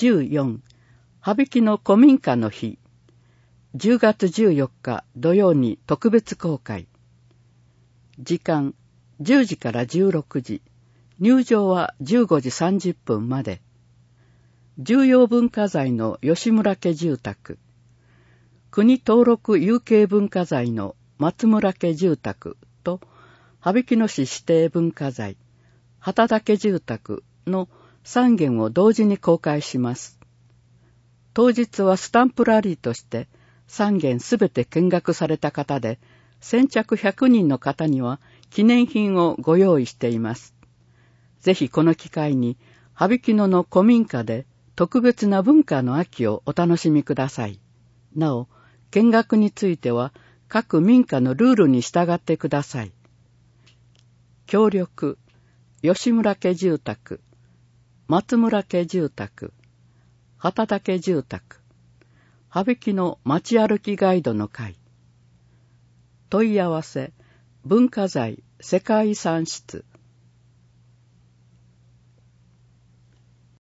14羽曳の古民家の日10月14日土曜に特別公開。時間10時から16時、入場は15時30分まで。重要文化財の吉村家住宅、国登録有形文化財の松村家住宅と羽曳野市指定文化財畑田家住宅の3軒を同時に公開します。当日はスタンプラリーとして3軒すべて見学された方で、先着100人の方には記念品をご用意しています。ぜひこの機会に羽曳野の古民家で特別な文化の秋をお楽しみください。なお、見学については各民家のルールに従ってください。協力、吉村家住宅、松村家住宅、畑田家住宅、羽曳野街歩きガイドの会。問い合わせ、文化財世界遺産室